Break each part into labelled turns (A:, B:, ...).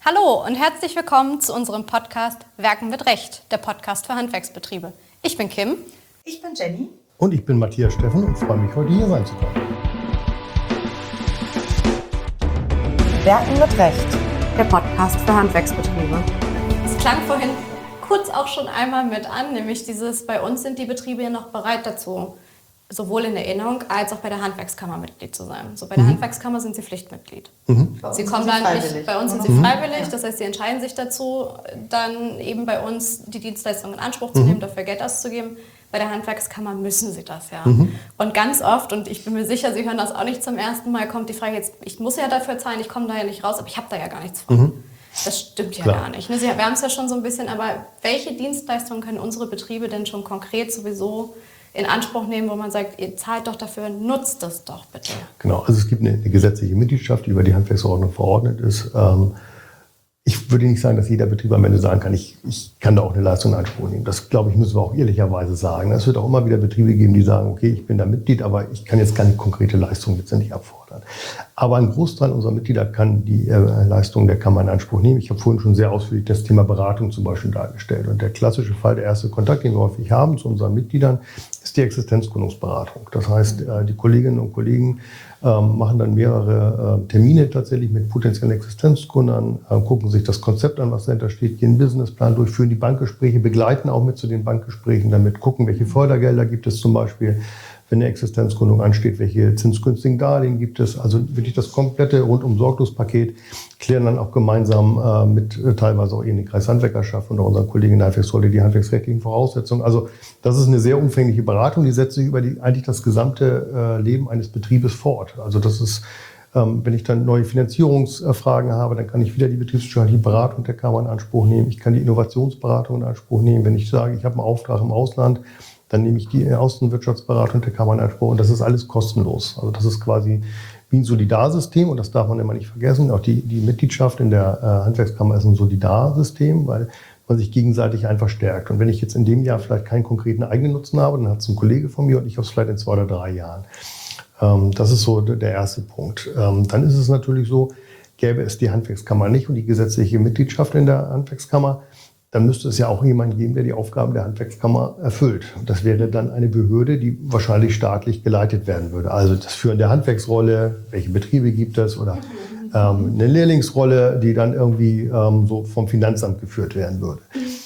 A: Hallo und herzlich willkommen zu unserem Podcast Werken mit Recht, der Podcast für Handwerksbetriebe. Ich bin Kim.
B: Ich bin Jenny.
C: Und ich bin Matthias Steffen und freue mich, heute hier sein zu können.
B: Werken mit Recht, der Podcast für Handwerksbetriebe.
A: Es klang vorhin kurz auch schon einmal mit an, nämlich bei uns sind die Betriebe ja noch bereit dazu, sowohl in der Erinnerung als auch bei der Handwerkskammer Mitglied zu sein. So, bei der Handwerkskammer sind sie Pflichtmitglied. Sie kommen dann nicht, bei uns sind sie freiwillig, das heißt, sie entscheiden sich dazu, dann eben bei uns die Dienstleistung in Anspruch zu nehmen, dafür Geld auszugeben. Bei der Handwerkskammer müssen sie das ja. Und ganz oft, und ich bin mir sicher, Sie hören das auch nicht zum ersten Mal, kommt die Frage jetzt, ich muss ja dafür zahlen, ich komme da ja nicht raus, aber ich habe da ja gar nichts von. Das stimmt ja gar nicht. Wir haben es ja schon so ein bisschen, aber welche Dienstleistungen können unsere Betriebe denn schon konkret sowieso in Anspruch nehmen, wo man sagt, ihr zahlt doch dafür, nutzt das doch bitte.
C: Genau, also es gibt eine gesetzliche Mitgliedschaft, die über die Handwerksverordnung verordnet ist. Ich würde nicht sagen, dass jeder Betrieb am Ende sagen kann, ich kann da auch eine Leistung in Anspruch nehmen. Das, glaube ich, müssen wir auch ehrlicherweise sagen. Es wird auch immer wieder Betriebe geben, die sagen, okay, ich bin da Mitglied, aber ich kann jetzt keine konkrete Leistung letztendlich abfordern. Aber ein Großteil unserer Mitglieder kann die Leistung der Kammer in Anspruch nehmen. Ich habe vorhin schon sehr ausführlich das Thema Beratung zum Beispiel dargestellt. Und der klassische Fall, der erste Kontakt, den wir häufig haben zu unseren Mitgliedern, ist die Existenzgründungsberatung. Das heißt, die Kolleginnen und Kollegen machen dann mehrere Termine tatsächlich mit potenziellen Existenzgründern, gucken sich das Konzept an, was dahinter steht, gehen einen Businessplan durch, führen die Bankgespräche, begleiten auch mit zu den Bankgesprächen, damit gucken, welche Fördergelder gibt es zum Beispiel, wenn eine Existenzgründung ansteht, welche zinsgünstigen Darlehen gibt es, also wirklich das komplette Rundum-Sorglos-Paket, klären dann auch gemeinsam mit teilweise auch die Kreishandwerkerschaft und auch unseren Kollegen in der Handwerksrolle die handwerksrechtlichen Voraussetzungen. Also das ist eine sehr umfängliche Beratung, die setzt sich über eigentlich das gesamte Leben eines Betriebes fort. Also das ist, wenn ich dann neue Finanzierungsfragen habe, dann kann ich wieder die betriebswirtschaftliche Beratung der Kammer in Anspruch nehmen. Ich kann die Innovationsberatung in Anspruch nehmen. Wenn ich sage, ich habe einen Auftrag im Ausland, dann nehme ich die Außenwirtschaftsberatung der Kammer in Anspruch und das ist alles kostenlos. Also das ist quasi wie ein Solidarsystem und das darf man immer nicht vergessen. Auch die Mitgliedschaft in der Handwerkskammer ist ein Solidarsystem, weil man sich gegenseitig einfach stärkt. Und wenn ich jetzt in dem Jahr vielleicht keinen konkreten eigenen Nutzen habe, dann hat es ein Kollege von mir und ich habe es vielleicht in 2 oder 3 Jahren. Das ist so der erste Punkt. Dann ist es natürlich so, gäbe es die Handwerkskammer nicht und die gesetzliche Mitgliedschaft in der Handwerkskammer, dann müsste es ja auch jemanden geben, der die Aufgaben der Handwerkskammer erfüllt. Und das wäre dann eine Behörde, die wahrscheinlich staatlich geleitet werden würde. Also das Führen der Handwerksrolle, welche Betriebe gibt es oder eine Lehrlingsrolle, die dann irgendwie so vom Finanzamt geführt werden würde.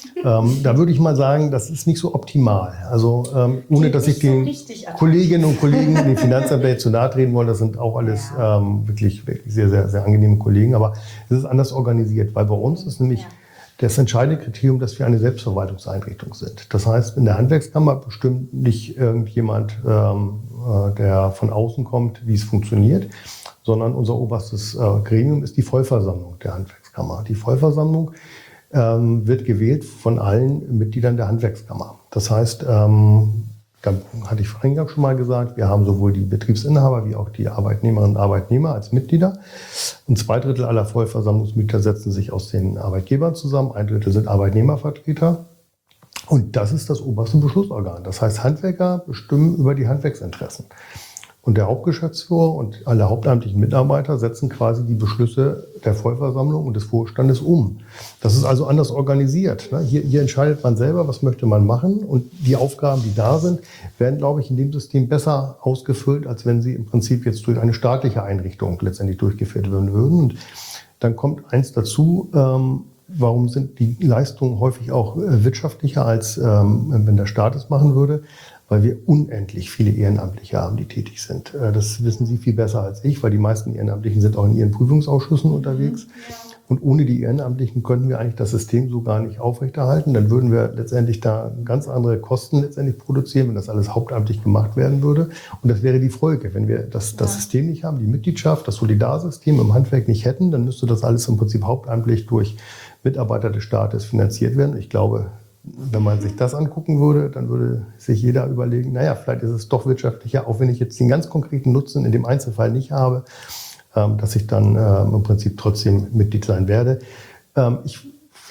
C: Da würde ich mal sagen, das ist nicht so optimal. Also ohne, dass ich den Kolleginnen und Kollegen, den Finanzämtern zu nahe treten wollen, das sind auch alles wirklich sehr, sehr, sehr angenehme Kollegen. Aber es ist anders organisiert, weil bei uns ist nämlich das entscheidende Kriterium, dass wir eine Selbstverwaltungseinrichtung sind. Das heißt, in der Handwerkskammer bestimmt nicht irgendjemand, der von außen kommt, wie es funktioniert, sondern unser oberstes Gremium ist die Vollversammlung der Handwerkskammer. Die Vollversammlung wird gewählt von allen Mitgliedern der Handwerkskammer. Das heißt, da hatte ich eingangs schon mal gesagt, wir haben sowohl die Betriebsinhaber wie auch die Arbeitnehmerinnen und Arbeitnehmer als Mitglieder. Und 2/3 aller Vollversammlungsmitglieder setzen sich aus den Arbeitgebern zusammen, 1/3 sind Arbeitnehmervertreter. Und das ist das oberste Beschlussorgan. Das heißt, Handwerker bestimmen über die Handwerksinteressen. Und der Hauptgeschäftsführer und alle hauptamtlichen Mitarbeiter setzen quasi die Beschlüsse der Vollversammlung und des Vorstandes um. Das ist also anders organisiert. Hier entscheidet man selber, was möchte man machen. Und die Aufgaben, die da sind, werden, glaube ich, in dem System besser ausgefüllt, als wenn sie im Prinzip jetzt durch eine staatliche Einrichtung letztendlich durchgeführt werden würden. Und dann kommt eins dazu, warum sind die Leistungen häufig auch wirtschaftlicher, als wenn der Staat es machen würde? Weil wir unendlich viele Ehrenamtliche haben, die tätig sind. Das wissen Sie viel besser als ich, weil die meisten Ehrenamtlichen sind auch in ihren Prüfungsausschüssen unterwegs. Und ohne die Ehrenamtlichen könnten wir eigentlich das System so gar nicht aufrechterhalten. Dann würden wir letztendlich da ganz andere Kosten letztendlich produzieren, wenn das alles hauptamtlich gemacht werden würde. Und das wäre die Folge. Wenn wir das System nicht haben, die Mitgliedschaft, das Solidarsystem im Handwerk nicht hätten, dann müsste das alles im Prinzip hauptamtlich durch Mitarbeiter des Staates finanziert werden. Ich glaube, wenn man sich das angucken würde, dann würde sich jeder überlegen, naja, vielleicht ist es doch wirtschaftlicher, auch wenn ich jetzt den ganz konkreten Nutzen in dem Einzelfall nicht habe, dass ich dann im Prinzip trotzdem Mitglied sein werde. Ich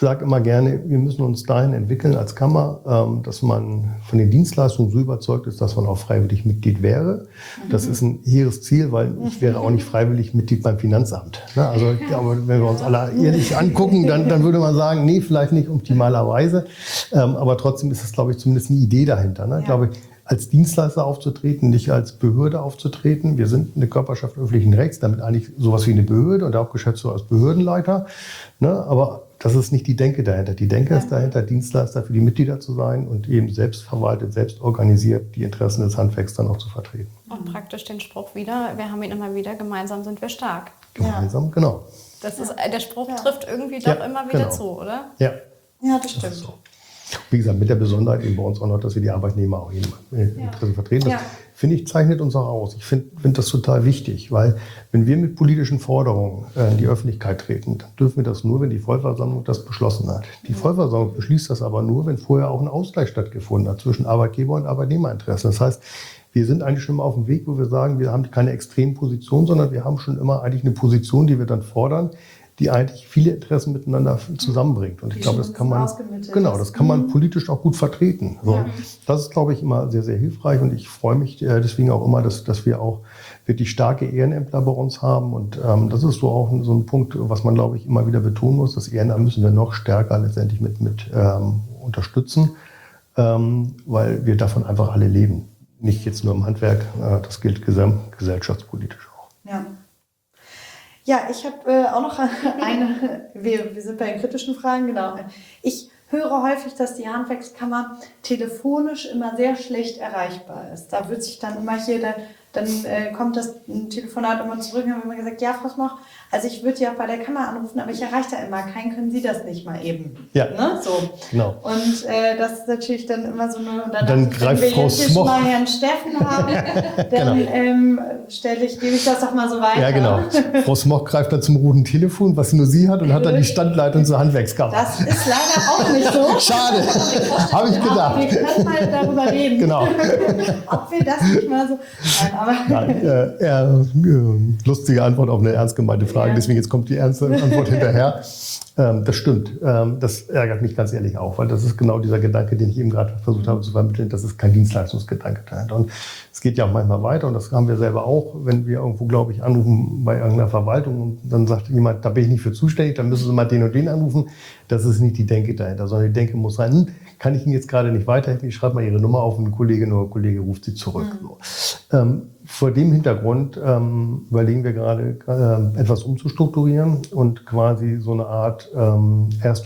C: sage immer gerne, wir müssen uns dahin entwickeln als Kammer, dass man von den Dienstleistungen so überzeugt ist, dass man auch freiwillig Mitglied wäre. Das ist ein hehres Ziel, weil ich wäre auch nicht freiwillig Mitglied beim Finanzamt. Also ich glaube, wenn wir uns alle ehrlich angucken, dann würde man sagen, nee, vielleicht nicht optimalerweise. Aber trotzdem ist es, glaube ich, zumindest eine Idee dahinter. Ne? Ich glaube, als Dienstleister aufzutreten, nicht als Behörde aufzutreten. Wir sind eine Körperschaft öffentlichen Rechts, damit eigentlich sowas wie eine Behörde und auch Geschäftsführer als Behördenleiter. Ne? Aber das ist nicht die Denke dahinter. Die Denke ist dahinter, Dienstleister für die Mitglieder zu sein und eben selbst verwaltet, selbst organisiert die Interessen des Handwerks dann auch zu vertreten.
A: Und praktisch den Spruch wieder, wir haben ihn immer wieder, gemeinsam sind wir stark.
C: Gemeinsam, genau.
A: Das ist, der Spruch trifft irgendwie doch immer wieder zu, oder?
C: Ja,
D: das stimmt.
C: So. Wie gesagt, mit der Besonderheit eben bei uns auch noch, dass wir die Arbeitnehmer auch eben Interessen vertreten. Das, finde ich, zeichnet uns auch aus. Ich finde das total wichtig, weil wenn wir mit politischen Forderungen in die Öffentlichkeit treten, dann dürfen wir das nur, wenn die Vollversammlung das beschlossen hat. Die Vollversammlung beschließt das aber nur, wenn vorher auch ein Ausgleich stattgefunden hat zwischen Arbeitgeber- und Arbeitnehmerinteressen. Das heißt, wir sind eigentlich schon mal auf dem Weg, wo wir sagen, wir haben keine extremen Positionen, sondern wir haben schon immer eigentlich eine Position, die wir dann fordern, die eigentlich viele Interessen miteinander zusammenbringt. Und ich glaube, das kann man, das kann man politisch auch gut vertreten. So. Ja. Das ist, glaube ich, immer sehr, sehr hilfreich. Und ich freue mich deswegen auch immer, dass wir auch wirklich starke Ehrenämter bei uns haben. Und das ist so auch so ein Punkt, was man, glaube ich, immer wieder betonen muss. Das Ehrenamt müssen wir noch stärker letztendlich mit unterstützen, weil wir davon einfach alle leben. Nicht jetzt nur im Handwerk, das gilt gesellschaftspolitisch auch.
D: Ja. Ja, ich habe auch noch wir sind bei den kritischen Fragen, genau. Ich höre häufig, dass die Handwerkskammer telefonisch immer sehr schlecht erreichbar ist. Da wird sich dann immer dann kommt das Telefonat immer zurück und haben immer gesagt, ja, Frau Smoch, also ich würde ja bei der Kammer anrufen, aber ich erreiche da immer keinen, können Sie das nicht mal eben?
C: Ja,
D: ne? So.
C: Genau.
D: Und das ist natürlich dann immer so eine... Und
C: dann greift Frau Smoch.
D: Wenn wir jetzt mal Herrn Steffen haben, dann gebe ich das doch mal so weiter.
C: Ja, genau. Frau Smoch greift dann zum roten Telefon, was nur sie hat, und hat dann die Standleitung zur Handwerkskammer.
D: Das ist leider auch nicht so.
C: Schade, habe ich gedacht.
D: Wir können mal darüber reden.
C: Genau.
D: Ob wir das nicht mal so...
C: Lustige Antwort auf eine ernst gemeinte Frage, deswegen jetzt kommt die ernste Antwort hinterher. Das stimmt. Das ärgert mich ganz ehrlich auch, weil das ist genau dieser Gedanke, den ich eben gerade versucht habe zu vermitteln. Das ist kein Dienstleistungsgedanke dahinter. Und es geht ja auch manchmal weiter, und das haben wir selber auch, wenn wir irgendwo, glaube ich, anrufen bei irgendeiner Verwaltung und dann sagt jemand, da bin ich nicht für zuständig, dann müssen Sie mal den und den anrufen. Das ist nicht die Denke dahinter, sondern die Denke muss sein, kann ich Ihnen jetzt gerade nicht weiterhelfen, ich schreibe mal Ihre Nummer auf und eine Kollegin oder Kollege ruft Sie zurück. So. Vor dem Hintergrund überlegen wir gerade, etwas umzustrukturieren und quasi so eine Art erste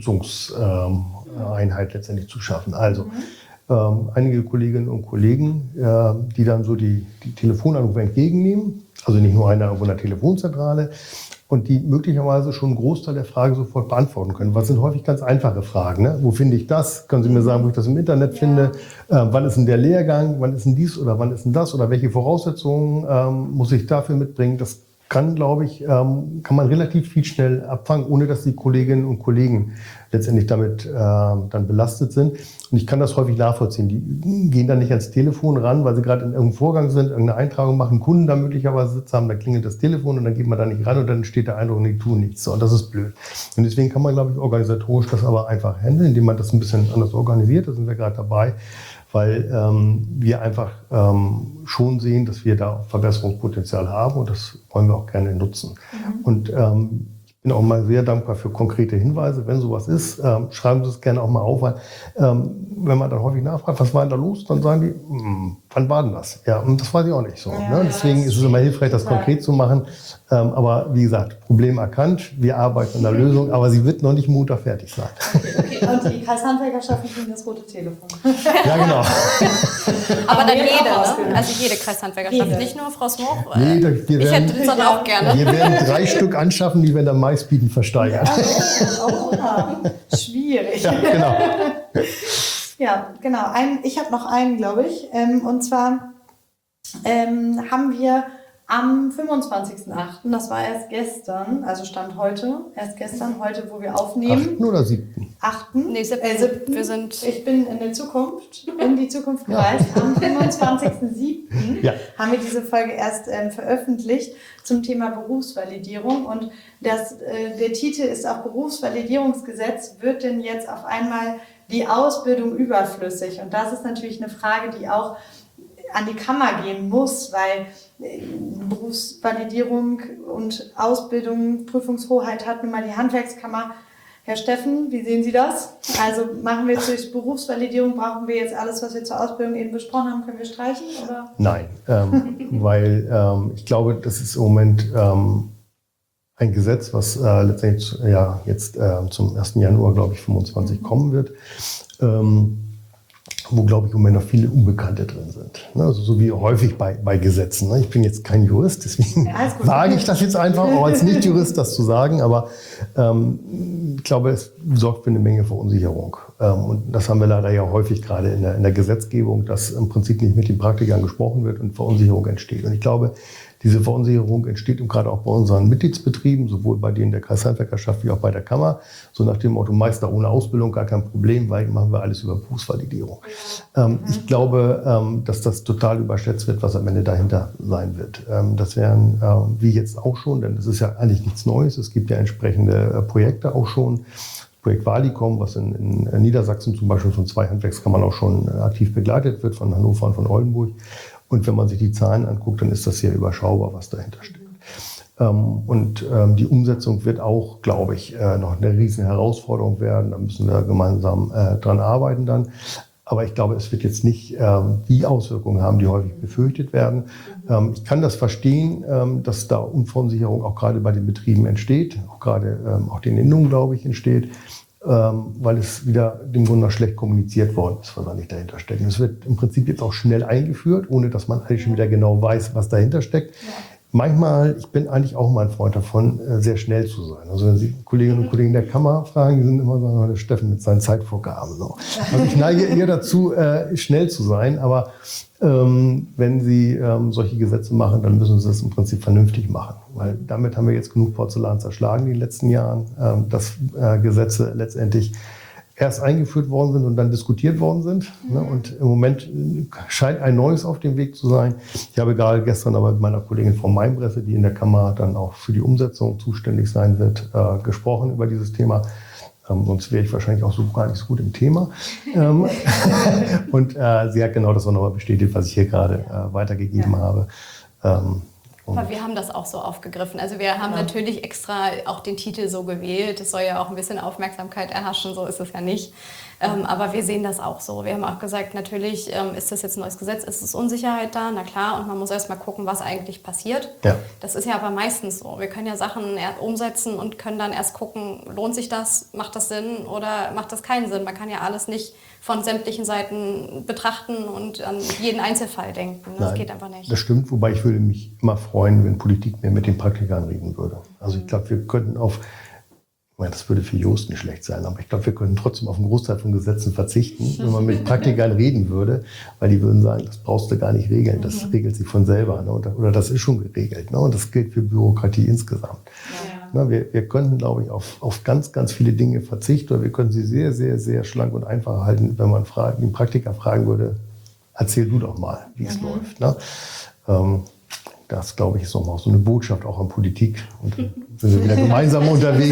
C: Unterstützungseinheit letztendlich zu schaffen. Also einige Kolleginnen und Kollegen, die dann so die Telefonanrufe entgegennehmen, also nicht nur einer irgendwo in der Telefonzentrale, und die möglicherweise schon einen Großteil der Fragen sofort beantworten können. Was sind häufig ganz einfache Fragen. Ne? Wo finde ich das? Können Sie mir sagen, wo ich das im Internet finde? Wann ist denn der Lehrgang? Wann ist denn dies oder wann ist denn das? Oder welche Voraussetzungen muss ich dafür mitbringen? Das kann, glaube ich, kann man relativ viel schnell abfangen, ohne dass die Kolleginnen und Kollegen letztendlich damit dann belastet sind. Und ich kann das häufig nachvollziehen. Die gehen dann nicht ans Telefon ran, weil sie gerade in irgendeinem Vorgang sind, irgendeine Eintragung machen, Kunden da möglicherweise sitzen haben, dann klingelt das Telefon und dann geht man da nicht ran und dann steht der Eindruck, die tun nichts. Und das ist blöd. Und deswegen kann man, glaube ich, organisatorisch das aber einfach handeln, indem man das ein bisschen anders organisiert. Da sind wir gerade dabei, weil wir einfach schon sehen, dass wir da Verbesserungspotenzial haben, und das wollen wir auch gerne nutzen. Und ich bin auch mal sehr dankbar für konkrete Hinweise. Wenn sowas ist, schreiben Sie es gerne auch mal auf. Weil, wenn man dann häufig nachfragt, was war denn da los, dann sagen die, wann war denn das? Ja, und das weiß ich auch nicht so. Ne? Deswegen ist es immer hilfreich, das konkret zu machen. Aber wie gesagt, Problem erkannt, wir arbeiten an der Lösung, aber sie wird noch nicht Montag fertig sein.
D: Okay. Und die Kreishandwerkerschaften kriegen das rote Telefon.
C: Ja, genau.
A: Aber dann jede, ne? Also jede Kreishandwerkerschaft, nicht nur Frau Smoch.
C: Ich
A: hätte das dann auch gerne.
C: Wir werden 3 Stück anschaffen, die wir dann meistbieten versteigern.
D: Schwierig.
C: Ja, genau.
D: Ja, genau. Ich habe noch einen, glaube ich. Und zwar haben wir am 25.08., das war erst gestern, also Stand heute, heute, wo wir aufnehmen.
C: 8. oder 7.?
D: 8.
A: Nee, 7. Wir sind
D: Ich bin in die Zukunft gereist. Am 25.07. haben wir diese Folge erst veröffentlicht zum Thema Berufsvalidierung. Und der Titel ist auch Berufsvalidierungsgesetz. Wird denn jetzt auf einmal die Ausbildung überflüssig? Und das ist natürlich eine Frage, die auch an die Kammer gehen muss, weil Berufsvalidierung und Ausbildung, Prüfungshoheit hat nun mal die Handwerkskammer. Herr Steffen, wie sehen Sie das? Also machen wir jetzt durch Berufsvalidierung, brauchen wir jetzt alles, was wir zur Ausbildung eben besprochen haben, können wir streichen? Oder?
C: Nein, weil ich glaube, das ist im Moment ein Gesetz, was letztendlich jetzt zum 1. Januar, glaube ich, 25 kommen wird. Wo, glaube ich, im Moment noch viele Unbekannte drin sind. Also so wie häufig bei Gesetzen. Ich bin jetzt kein Jurist, deswegen wage ich das jetzt einfach, auch als Nicht-Jurist das zu sagen. Aber ich glaube, es sorgt für eine Menge Verunsicherung. Und das haben wir leider ja häufig gerade in der Gesetzgebung, dass im Prinzip nicht mit den Praktikern gesprochen wird und Verunsicherung entsteht. Und ich glaube, diese Verunsicherung entsteht gerade auch bei unseren Mitgliedsbetrieben, sowohl bei denen der Kreishandwerkerschaft wie auch bei der Kammer. So nach dem Motto, Meister ohne Ausbildung, gar kein Problem, weil machen wir alles über Berufsvalidierung. Ich glaube, dass das total überschätzt wird, was am Ende dahinter sein wird. Das wären, wie jetzt auch schon, denn es ist ja eigentlich nichts Neues. Es gibt ja entsprechende Projekte auch schon. Projekt Walicom, was in Niedersachsen zum Beispiel von 2 Handwerkskammern auch schon aktiv begleitet wird, von Hannover und von Oldenburg. Und wenn man sich die Zahlen anguckt, dann ist das sehr überschaubar, was dahinter steht. Die Umsetzung wird auch, glaube ich, noch eine riesen Herausforderung werden. Da müssen wir gemeinsam dran arbeiten dann. Aber ich glaube, es wird jetzt nicht die Auswirkungen haben, die häufig befürchtet werden. Ich kann das verstehen, dass da Unverunsicherung auch gerade bei den Betrieben entsteht, auch gerade auch den Innungen, glaube ich, entsteht. Weil es wieder dem Grunde nach schlecht kommuniziert worden ist, was eigentlich dahinter steckt. Und es wird im Prinzip jetzt auch schnell eingeführt, ohne dass man eigentlich schon wieder genau weiß, was dahinter steckt. Ja. Manchmal, ich bin eigentlich auch mal ein Freund davon, sehr schnell zu sein. Also wenn Sie Kolleginnen und Kollegen der Kammer fragen, die sind immer so, der Steffen mit seinen Zeitvorgaben. So. Also ich neige eher dazu, schnell zu sein, aber wenn Sie solche Gesetze machen, dann müssen Sie das im Prinzip vernünftig machen. Weil damit haben wir jetzt genug Porzellan zerschlagen in den letzten Jahren, dass Gesetze letztendlich erst eingeführt worden sind und dann diskutiert worden sind. Ne? Und im Moment scheint ein neues auf dem Weg zu sein. Ich habe gerade gestern aber mit meiner Kollegin Frau Meinbresse, die in der Kammer dann auch für die Umsetzung zuständig sein wird, gesprochen über dieses Thema. Sonst wäre ich wahrscheinlich auch so gar nicht so gut im Thema. Und sie hat genau das auch nochmal bestätigt, was ich hier gerade weitergegeben habe.
A: Aber wir haben das auch so aufgegriffen. Also wir haben natürlich extra auch den Titel so gewählt. Es soll ja auch ein bisschen Aufmerksamkeit erhaschen, so ist es ja nicht. Aber wir sehen das auch so. Wir haben auch gesagt, natürlich ist das jetzt ein neues Gesetz, ist es Unsicherheit da, na klar. Und man muss erst mal gucken, was eigentlich passiert. Ja. Das ist ja aber meistens so. Wir können ja Sachen umsetzen und können dann erst gucken, lohnt sich das, macht das Sinn oder macht das keinen Sinn. Man kann ja alles nicht von sämtlichen Seiten betrachten und an jeden Einzelfall denken. Das geht einfach nicht.
C: Das stimmt, wobei ich würde mich immer freuen, wenn Politik mehr mit den Praktikern reden würde. Also ich glaube, wir könnten das würde für Jost nicht schlecht sein, aber ich glaube, wir könnten trotzdem auf einen Großteil von Gesetzen verzichten, wenn man mit Praktikern reden würde, weil die würden sagen, das brauchst du gar nicht regeln, das regelt sich von selber, ne? Oder das ist schon geregelt. Ne? Und das gilt für Bürokratie insgesamt. Ja. Ne? Wir könnten, glaube ich, auf ganz, ganz viele Dinge verzichten, oder wir können sie sehr, sehr, sehr schlank und einfach halten, wenn man den Praktiker fragen würde, erzähl du doch mal, wie es läuft. Ne? Das, glaube ich, ist nochmal so eine Botschaft auch an Politik. Und sind wir wieder gemeinsam unterwegs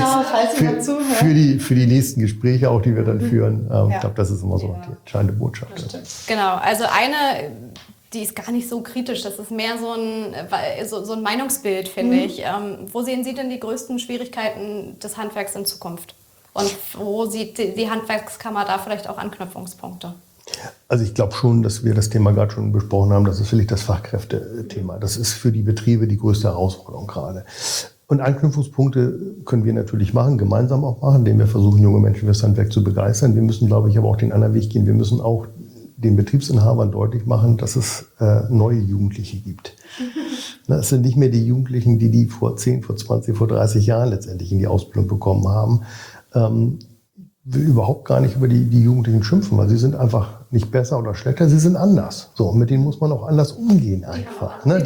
C: für die nächsten Gespräche, auch die wir dann führen. Ich glaube, das ist immer so die entscheidende Botschaft.
A: Genau, also eine, die ist gar nicht so kritisch. Das ist mehr so ein Meinungsbild, finde ich. Wo sehen Sie denn die größten Schwierigkeiten des Handwerks in Zukunft? Und wo sieht die Handwerkskammer da vielleicht auch Anknüpfungspunkte?
C: Also ich glaube schon, dass wir das Thema gerade schon besprochen haben. Das ist vielleicht das Fachkräftethema. Das ist für die Betriebe die größte Herausforderung gerade. Und Anknüpfungspunkte können wir natürlich machen, gemeinsam auch machen, indem wir versuchen, junge Menschen für das Handwerk zu begeistern. Wir müssen, glaube ich, aber auch den anderen Weg gehen. Wir müssen auch den Betriebsinhabern deutlich machen, dass es neue Jugendliche gibt. Es sind nicht mehr die Jugendlichen, die vor 10, vor 20, vor 30 Jahren letztendlich in die Ausbildung bekommen haben. Will überhaupt gar nicht über die Jugendlichen schimpfen, weil sie sind einfach nicht besser oder schlechter, sie sind anders. So, und mit denen muss man auch anders umgehen einfach. Ja, die haben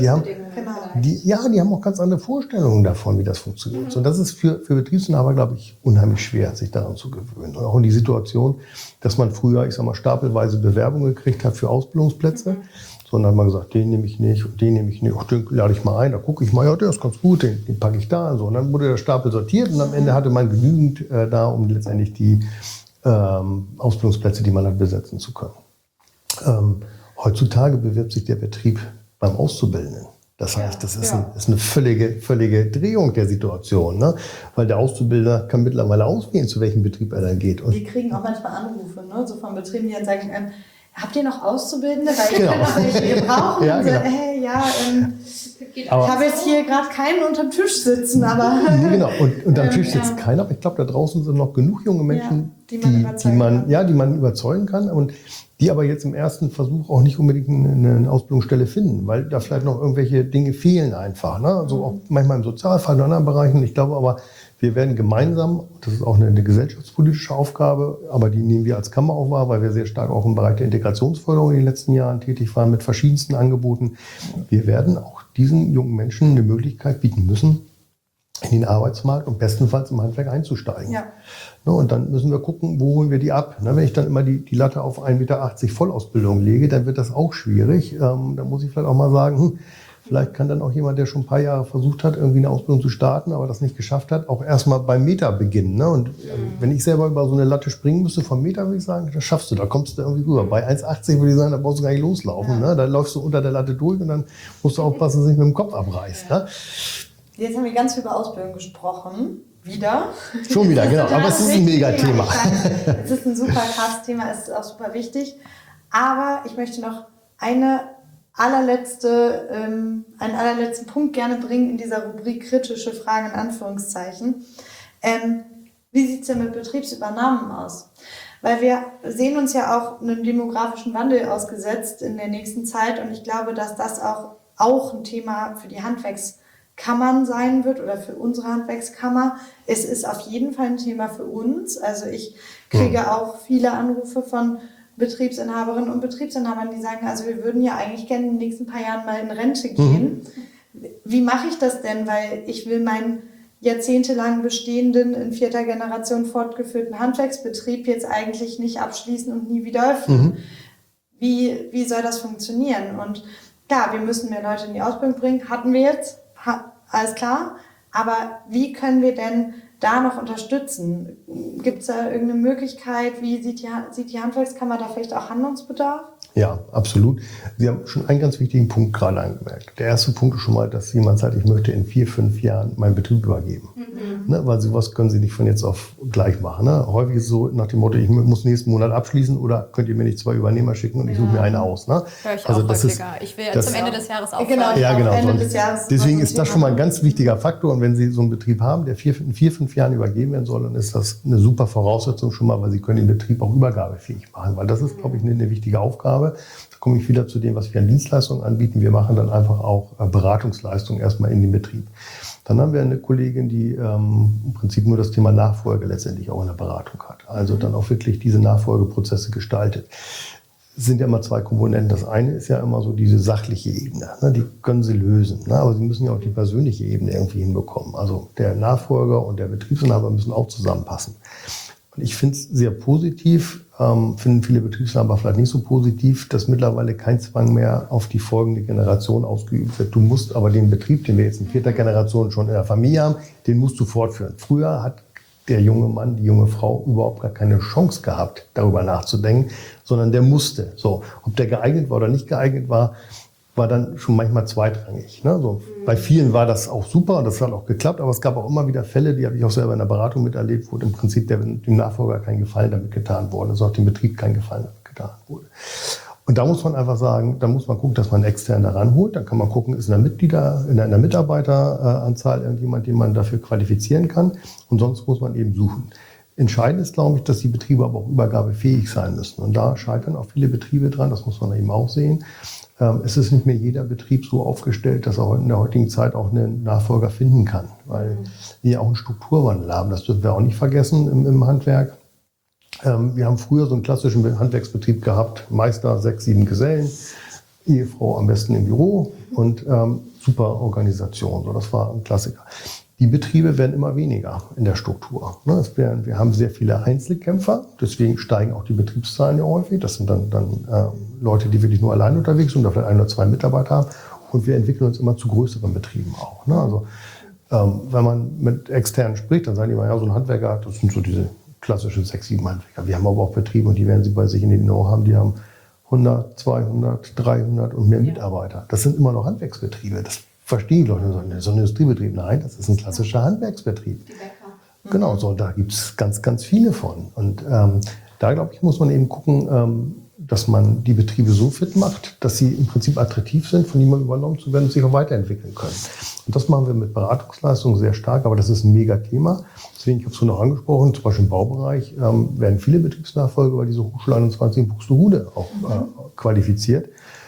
D: Genau.
C: Die haben auch ganz andere Vorstellungen davon, wie das funktioniert. Und das ist für Betriebsinhaber, glaube ich, unheimlich schwer, sich daran zu gewöhnen. Und auch in die Situation, dass man früher, ich sag mal, stapelweise Bewerbungen gekriegt hat für Ausbildungsplätze. Sondern hat man gesagt, den nehme ich nicht und den nehme ich nicht. Ach, den lade ich mal ein, da gucke ich mal, ja, der ist ganz gut, den packe ich da. Und so. Und dann wurde der Stapel sortiert und am Ende hatte man genügend da, um letztendlich die Ausbildungsplätze, die man hat, besetzen zu können. Heutzutage bewirbt sich der Betrieb beim Auszubildenden. Das heißt, das ist eine völlige Drehung der Situation, ne? Weil der Auszubildender kann mittlerweile auswählen, zu welchem Betrieb er dann geht. Und
D: die kriegen auch manchmal Anrufe, ne? So von Betrieben, die dann sagen, habt ihr noch Auszubildende? Weil ich kann auch welche brauchen.
C: Ja, genau.
D: Ich habe jetzt hier gerade keinen unterm Tisch sitzen, aber...
C: Genau, und unterm Tisch sitzt keiner. Aber ich glaube, da draußen sind noch genug junge Menschen, die man überzeugen kann. Und die aber jetzt im ersten Versuch auch nicht unbedingt eine Ausbildungsstelle finden, weil da vielleicht noch irgendwelche Dinge fehlen einfach. Ne? Also auch manchmal im Sozialfall und anderen Bereichen. Ich glaube aber, wir werden gemeinsam, das ist auch eine gesellschaftspolitische Aufgabe, aber die nehmen wir als Kammer auch wahr, weil wir sehr stark auch im Bereich der Integrationsförderung in den letzten Jahren tätig waren mit verschiedensten Angeboten. Wir werden auch diesen jungen Menschen eine Möglichkeit bieten müssen, in den Arbeitsmarkt und bestenfalls im Handwerk einzusteigen. Ja. Und dann müssen wir gucken, wo holen wir die ab. Wenn ich dann immer die Latte auf 1,80 Meter Vollausbildung lege, dann wird das auch schwierig. Da muss ich vielleicht auch mal sagen, vielleicht kann dann auch jemand, der schon ein paar Jahre versucht hat, irgendwie eine Ausbildung zu starten, aber das nicht geschafft hat, auch erstmal beim Meter beginnen. Ne? Und wenn ich selber über so eine Latte springen müsste vom Meter, würde ich sagen, das schaffst du, da kommst du irgendwie rüber. Bei 1,80 würde ich sagen, da brauchst du gar nicht loslaufen. Ne? Da läufst du unter der Latte durch und dann musst du aufpassen, dass du nicht mit dem Kopf abreißt. Ne?
D: Jetzt haben wir ganz viel über Ausbildung gesprochen. Wieder.
C: Schon wieder, genau. Aber es ist ein Mega-Thema.
D: Es ist ein super krasses Thema, es ist auch super wichtig. Aber ich möchte noch einen allerletzten Punkt gerne bringen in dieser Rubrik kritische Fragen in Anführungszeichen. Wie sieht es denn mit Betriebsübernahmen aus? Weil wir sehen uns ja auch einem demografischen Wandel ausgesetzt in der nächsten Zeit und ich glaube, dass das auch ein Thema für die Handwerkskammern sein wird oder für unsere Handwerkskammer. Es ist auf jeden Fall ein Thema für uns. Also ich kriege auch viele Anrufe von Betriebsinhaberinnen und Betriebsinhabern, die sagen, also wir würden ja eigentlich gerne in den nächsten paar Jahren mal in Rente gehen. Wie mache ich das denn? Weil ich will meinen jahrzehntelang bestehenden, in 4. Generation fortgeführten Handwerksbetrieb jetzt eigentlich nicht abschließen und nie wieder öffnen. Wie soll das funktionieren? Und klar, wir müssen mehr Leute in die Ausbildung bringen, hatten wir jetzt, alles klar. Aber wie können wir denn da noch unterstützen? Gibt es da irgendeine Möglichkeit? Wie sieht die Handwerkskammer da vielleicht auch Handlungsbedarf?
C: Ja, absolut. Sie haben schon einen ganz wichtigen Punkt gerade angemerkt. Der erste Punkt ist schon mal, dass jemand sagt, ich möchte in 4-5 Jahren meinen Betrieb übergeben. Ne, weil sowas können Sie nicht von jetzt auf gleich machen. Ne? Häufig ist es so nach dem Motto, ich muss nächsten Monat abschließen oder könnt ihr mir nicht 2 Übernehmer schicken und ich suche mir einen aus. Ne?
A: Hör ich also auch häufiger. Ich will zum Ende des Jahres aufhören.
C: Genau.
D: Ende des Jahres
C: deswegen ist das schon mal ein ganz wichtiger Faktor. Und wenn Sie so einen Betrieb haben, der in 4-5 Jahren übergeben werden soll, dann ist das eine super Voraussetzung schon mal, weil Sie können den Betrieb auch übergabefähig machen. Weil das ist, glaube ich, eine wichtige Aufgabe. Da komme ich wieder zu dem, was wir an Dienstleistungen anbieten. Wir machen dann einfach auch Beratungsleistungen erstmal in den Betrieb. Dann haben wir eine Kollegin, die im Prinzip nur das Thema Nachfolge letztendlich auch in der Beratung hat. Also dann auch wirklich diese Nachfolgeprozesse gestaltet. Es sind ja immer 2 Komponenten. Das eine ist ja immer so diese sachliche Ebene. Ne? Die können Sie lösen. Ne? Aber Sie müssen ja auch die persönliche Ebene irgendwie hinbekommen. Also der Nachfolger und der Betriebsinhaber müssen auch zusammenpassen. Und ich finde es sehr positiv, finden viele Betriebsinhaber vielleicht nicht so positiv, dass mittlerweile kein Zwang mehr auf die folgende Generation ausgeübt wird. Du musst aber den Betrieb, den wir jetzt in 4. Generation schon in der Familie haben, den musst du fortführen. Früher hat der junge Mann, die junge Frau überhaupt gar keine Chance gehabt, darüber nachzudenken, sondern der musste. So, ob der geeignet war oder nicht geeignet war, war dann schon manchmal zweitrangig. Ne? So, bei vielen war das auch super und das hat auch geklappt, aber es gab auch immer wieder Fälle, die habe ich auch selber in der Beratung miterlebt, wo im Prinzip dem Nachfolger kein Gefallen damit getan wurde, also auch dem Betrieb kein Gefallen damit getan wurde. Und da muss man einfach sagen, da muss man gucken, dass man extern da ranholt. Dann kann man gucken, ist in der Mitarbeiteranzahl irgendjemand, den man dafür qualifizieren kann. Und sonst muss man eben suchen. Entscheidend ist, glaube ich, dass die Betriebe aber auch übergabefähig sein müssen. Und da scheitern auch viele Betriebe dran, das muss man eben auch sehen. Es ist nicht mehr jeder Betrieb so aufgestellt, dass er in der heutigen Zeit auch einen Nachfolger finden kann, weil wir auch einen Strukturwandel haben. Das dürfen wir auch nicht vergessen im Handwerk. Wir haben früher so einen klassischen Handwerksbetrieb gehabt, Meister, 6, 7 Gesellen. Ehefrau am besten im Büro und super Organisation. So, das war ein Klassiker. Die Betriebe werden immer weniger in der Struktur. Wir haben sehr viele Einzelkämpfer, deswegen steigen auch die Betriebszahlen ja häufig. Das sind dann Leute, die wirklich nur allein unterwegs sind oder vielleicht 1 oder 2 Mitarbeiter haben. Und wir entwickeln uns immer zu größeren Betrieben auch. Also wenn man mit Externen spricht, dann sagen die immer, ja, so ein Handwerker, das sind so diese klassischen 6, 7 Handwerker. Wir haben aber auch Betriebe und die werden sie bei sich in den Know haben, die haben 100, 200, 300 und mehr Mitarbeiter. Das sind immer noch Handwerksbetriebe. Das verstehen die Leute. So ein Industriebetrieb, nein, das ist ein klassischer Handwerksbetrieb. Die Bäcker. Genau, so, da gibt es ganz, ganz viele von. Und da, glaube ich, muss man eben gucken, dass man die Betriebe so fit macht, dass sie im Prinzip attraktiv sind, von niemandem übernommen zu werden und sich auch weiterentwickeln können. Und das machen wir mit Beratungsleistungen sehr stark, aber das ist ein Mega-Thema. Deswegen, ich habe es schon noch angesprochen, zum Beispiel im Baubereich werden viele Betriebsnachfolger über diese Hochschule 21 in Buxtehude auch qualifiziert.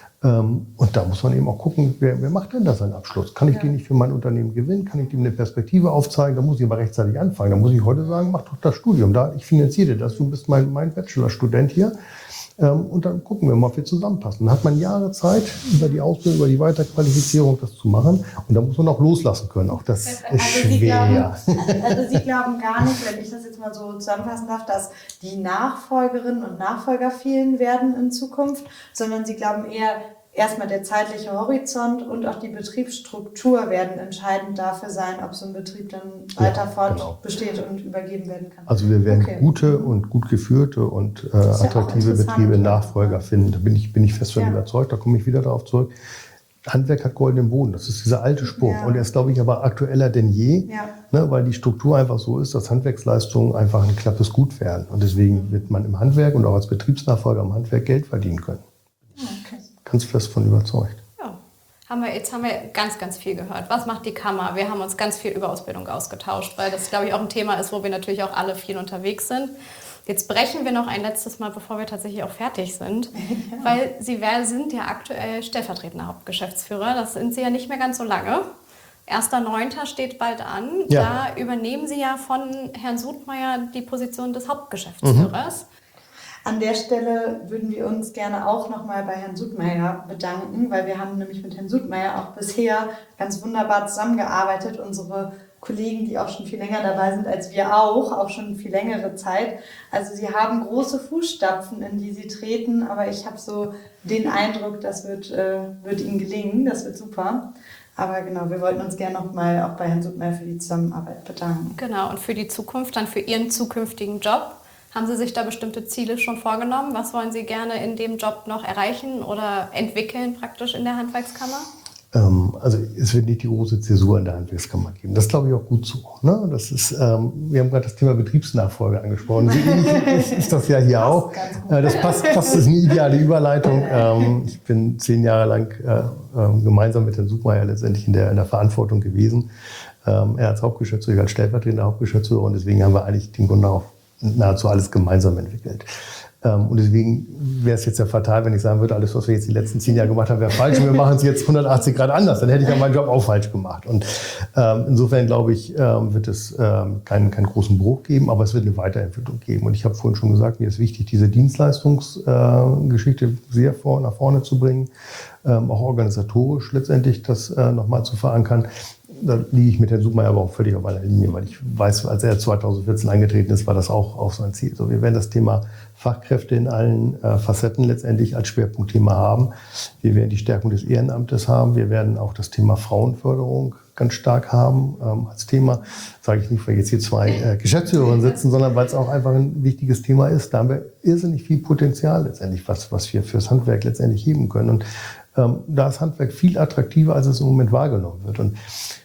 C: Und da muss man eben auch gucken, wer macht denn da seinen Abschluss? Kann ich den nicht für mein Unternehmen gewinnen? Kann ich dem eine Perspektive aufzeigen? Da muss ich aber rechtzeitig anfangen. Da muss ich heute sagen, mach doch das Studium. Ich finanziere das. Du bist mein Bachelorstudent hier. Und dann gucken wir mal, ob wir zusammenpassen. Dann hat man Jahre Zeit, über die Ausbildung, über die Weiterqualifizierung das zu machen. Und da muss man auch loslassen können. Auch das ist schwer.
D: Sie glauben gar nicht, wenn ich das jetzt mal so zusammenfassen darf, dass die Nachfolgerinnen und Nachfolger fehlen werden in Zukunft, sondern Sie glauben eher, erstmal der zeitliche Horizont und auch die Betriebsstruktur werden entscheidend dafür sein, ob so ein Betrieb dann weiter besteht und übergeben werden kann.
C: Also wir werden gute und gut geführte und attraktive Betriebe, Nachfolger finden. Da bin ich fest von überzeugt, da komme ich wieder darauf zurück. Handwerk hat goldenen Boden, das ist dieser alte Spruch. Ja. Und er ist, glaube ich, aber aktueller denn je, weil die Struktur einfach so ist, dass Handwerksleistungen einfach ein knappes Gut werden. Und deswegen wird man im Handwerk und auch als Betriebsnachfolger im Handwerk Geld verdienen können.
D: Okay.
C: Ganz fest von überzeugt.
A: Ja. Jetzt haben wir ganz, ganz viel gehört. Was macht die Kammer? Wir haben uns ganz viel über Ausbildung ausgetauscht, weil das, glaube ich, auch ein Thema ist, wo wir natürlich auch alle viel unterwegs sind. Jetzt brechen wir noch ein letztes Mal, bevor wir tatsächlich auch fertig sind, weil Sie sind ja aktuell stellvertretender Hauptgeschäftsführer. Das sind Sie ja nicht mehr ganz so lange. 1.9. steht bald an. Ja. Da übernehmen Sie ja von Herrn Sudmeier die Position des Hauptgeschäftsführers.
D: An der Stelle würden wir uns gerne auch nochmal bei Herrn Sudmeier bedanken, weil wir haben nämlich mit Herrn Sudmeier auch bisher ganz wunderbar zusammengearbeitet. Unsere Kollegen, die auch schon viel länger dabei sind als wir auch schon viel längere Zeit. Also Sie haben große Fußstapfen, in die Sie treten, aber ich habe so den Eindruck, das wird Ihnen gelingen, das wird super. Aber genau, wir wollten uns gerne nochmal auch bei Herrn Sudmeier für die Zusammenarbeit bedanken.
A: Genau, und für die Zukunft, dann für Ihren zukünftigen Job. Haben Sie sich da bestimmte Ziele schon vorgenommen? Was wollen Sie gerne in dem Job noch erreichen oder entwickeln praktisch in der Handwerkskammer?
C: Also es wird nicht die große Zäsur in der Handwerkskammer geben. Das glaube ich auch gut so. Ne? Das ist, wir haben gerade das Thema Betriebsnachfolge angesprochen. So ist das ja hier auch. Das passt, das ist eine ideale Überleitung. Ich bin 10 Jahre lang gemeinsam mit Herrn Sudmeier letztendlich in der Verantwortung gewesen. Er als Hauptgeschäftsführer, als stellvertretender Hauptgeschäftsführer und deswegen haben wir eigentlich den Grunde auch nahezu alles gemeinsam entwickelt. Und deswegen wäre es jetzt ja fatal, wenn ich sagen würde, alles, was wir jetzt die letzten 10 Jahre gemacht haben, wäre falsch und wir machen es jetzt 180 Grad anders. Dann hätte ich ja meinen Job auch falsch gemacht. Und insofern, glaube ich, wird es keinen großen Bruch geben, aber es wird eine Weiterentwicklung geben. Und ich habe vorhin schon gesagt, mir ist wichtig, diese Dienstleistungsgeschichte sehr nach vorne zu bringen, auch organisatorisch letztendlich das nochmal zu verankern. Da liege ich mit Herrn Sudmeier aber auch völlig auf einer Linie, weil ich weiß, als er 2014 eingetreten ist, war das auch so ein Ziel. So, wir werden das Thema Fachkräfte in allen Facetten letztendlich als Schwerpunktthema haben. Wir werden die Stärkung des Ehrenamtes haben. Wir werden auch das Thema Frauenförderung ganz stark haben als Thema. Sage ich nicht, weil jetzt hier 2 Geschäftsführer sitzen, sondern weil es auch einfach ein wichtiges Thema ist. Da haben wir irrsinnig viel Potenzial letztendlich, was wir fürs Handwerk letztendlich heben können. Und da ist Handwerk viel attraktiver, als es im Moment wahrgenommen wird. Und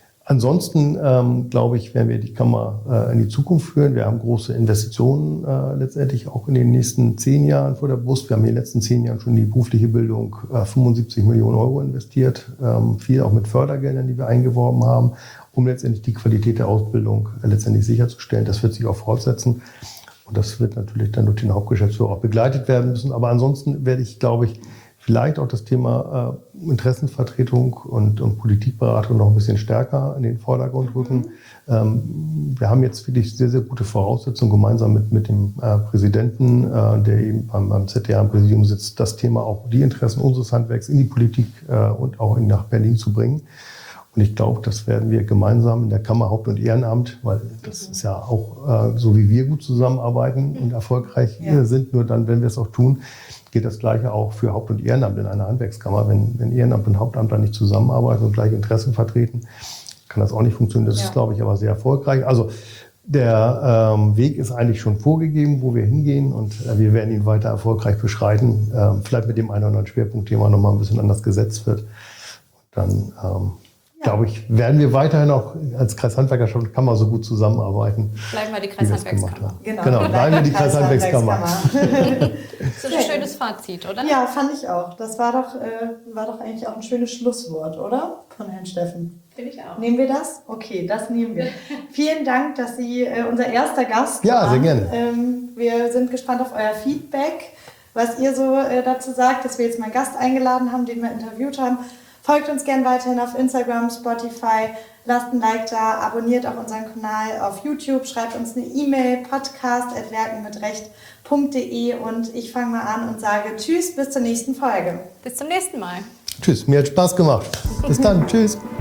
C: ansonsten, glaube ich, werden wir die Kammer in die Zukunft führen. Wir haben große Investitionen letztendlich auch in den nächsten 10 Jahren vor der Brust. Wir haben in den letzten 10 Jahren schon in die berufliche Bildung 75 Millionen Euro investiert. Viel auch mit Fördergeldern, die wir eingeworben haben, um letztendlich die Qualität der Ausbildung letztendlich sicherzustellen. Das wird sich auch fortsetzen. Und das wird natürlich dann durch den Hauptgeschäftsführer auch begleitet werden müssen. Aber ansonsten werde ich, glaube ich, vielleicht auch das Thema Interessenvertretung und Politikberatung noch ein bisschen stärker in den Vordergrund rücken. Wir haben jetzt wirklich sehr, sehr gute Voraussetzungen, gemeinsam mit dem Präsidenten, der eben beim ZDA im Präsidium sitzt, das Thema auch die Interessen unseres Handwerks in die Politik und auch nach Berlin zu bringen. Und ich glaube, das werden wir gemeinsam in der Kammer Haupt- und Ehrenamt, weil das ist ja auch so, wie wir gut zusammenarbeiten und erfolgreich sind, nur dann, wenn wir es auch tun, geht das Gleiche auch für Haupt- und Ehrenamt in einer Handwerkskammer. Wenn Ehrenamt und Hauptamtler nicht zusammenarbeiten und gleiche Interessen vertreten, kann das auch nicht funktionieren. Das ist, glaube ich, aber sehr erfolgreich. Also der Weg ist eigentlich schon vorgegeben, wo wir hingehen, und wir werden ihn weiter erfolgreich beschreiten. Vielleicht mit dem einen oder anderen Schwerpunktthema nochmal ein bisschen anders gesetzt wird. Dann glaube ich, werden wir weiterhin auch als Kreishandwerkerkammer so gut zusammenarbeiten.
A: Bleiben wir die Kreishandwerkskammer.
C: Genau, bleiben wir die Kreishandwerkskammer.
A: Das ist ein schönes Fazit, oder?
D: Ja, fand ich auch. Das war doch eigentlich auch ein schönes Schlusswort, oder? Von Herrn Steffen.
A: Finde ich auch.
D: Nehmen wir das? Okay, das nehmen wir. Vielen Dank, dass Sie unser erster Gast waren.
C: Ja, sehr gerne.
D: Wir sind gespannt auf euer Feedback, was ihr so dazu sagt, dass wir jetzt mal einen Gast eingeladen haben, den wir interviewt haben. Folgt uns gerne weiterhin auf Instagram, Spotify, lasst ein Like da, abonniert auch unseren Kanal auf YouTube, schreibt uns eine E-Mail, podcast@werkenmitrecht.de, und ich fange mal an und sage Tschüss, bis zur nächsten Folge.
A: Bis zum nächsten Mal.
C: Tschüss, mir hat Spaß gemacht. Bis dann, tschüss.